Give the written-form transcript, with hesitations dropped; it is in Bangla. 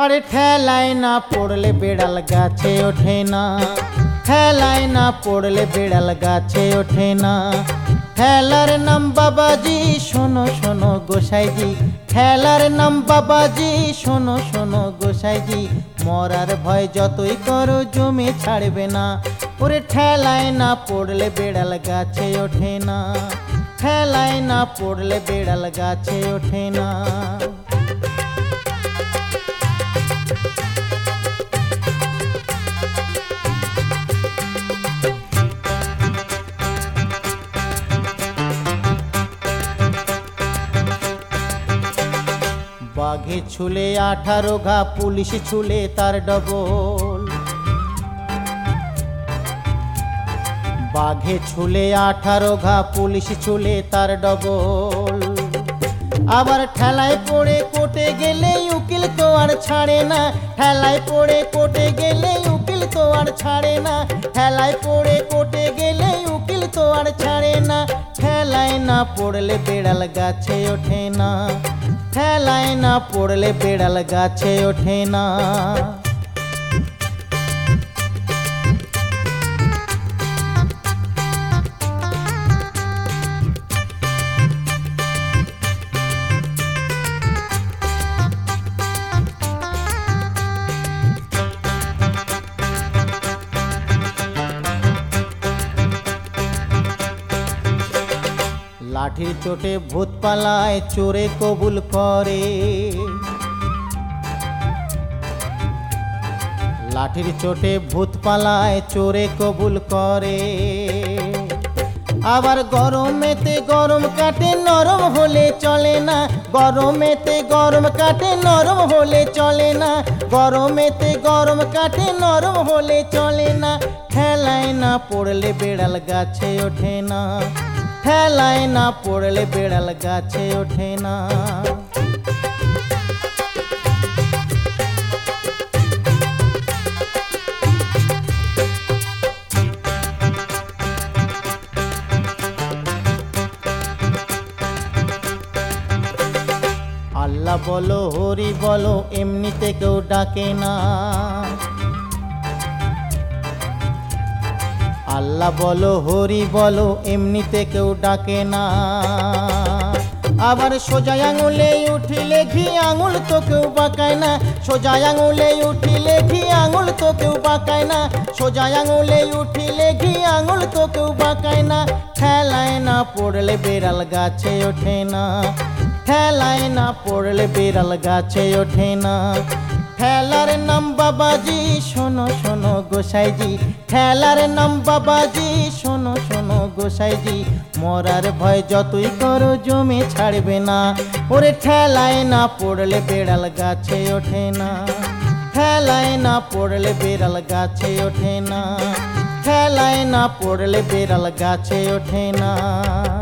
আরে ঠেলায় না পড়লে বেড়াল গাছে ওঠে না, ঠেলায় না পড়লে বেড়াল গাছে ওঠে না। ঠেলার নাম বাবাজি শোনো শোনো গোসাইজি, ঠেলার নাম বাবাজি শোনো শোনো গোসাইজি। মরার ভয় যতই করো জমি ছাড়বে না। ওরে ঠেলায় না পড়লে বেড়াল গাছে ওঠে না, ঠেলায় না পড়লে বেড়াল গাছে ওঠে না। বাঘে ছুলে 18 ঘা, পুলিশ ছুলে তার ডবল। বাঘে ছুলে 18 ঘা, পুলিশ ছুলে তার ডবল। আবার ঠেলায় পড়ে কোর্টে গেলে উকিল তো আর ছাড়ে না, ঠেলায় পড়ে কোর্টে গেলে উকিল তো আর ছাড়ে না, ঠেলায় পড়ে কোর্টে গেলে উকিল তো আর ছাড়ে না। ঠেলায় না পড়লে বেড়াল গাছে ওঠে না, ঠেলায় না পড়লে বেড়াল গাছে ওঠে না। লাঠির চোটে ভূত পালায় চোরে কবুল করে, লাঠির চোটে ভূত পালায় চোরে কবুল করে। আবার গরমেতে গরম কাটে নরম হলে চলে না, গরমেতে গরম কাটে নরম হলে চলে না, গরমেতে গরম কাটে নরম হলে চলে না। ঠেলায় না পড়লে বেড়াল গাছে ওঠে না, ঠেলায় না পড়লে বেড়াল গাছে ওঠে না। আল্লাহ বলো হরি বলো এমনিতে কেউ ডাকে না, আল্লাহ বলো হরি বলো এমনিতে কেউ ডাকে না। আবার সোজা আঙুলে উঠিলে ঘি আঙুল তো কেউ বাঁকায় না, সোজা আঙুলে উঠিলে ঘি আঙুল তো কেউ বাঁকায় না, সোজা আঙুলে উঠিলে ঘি আঙুল তো কেউ বাঁকায় না। ঠেলায় না পড়লে বেড়াল গাছে ওঠে না, ঠেলায় না পড়লে বেড়াল গাছে ওঠে না। ঠেলার নাম বাবাজি শোনো শোনো গোসাইজি, ঠেলার নাম বাবাজি শোনো শোনো গোসাইজি। মরার ভয় যতই করো জমি ছাড়বে না। ওরে ঠেলায় না পড়লে বেড়াল গাছে ওঠে না, ঠেলায় না পড়লে বেড়াল গাছে ওঠে না, ঠেলায় না পড়লে বেড়াল গাছে ওঠে না।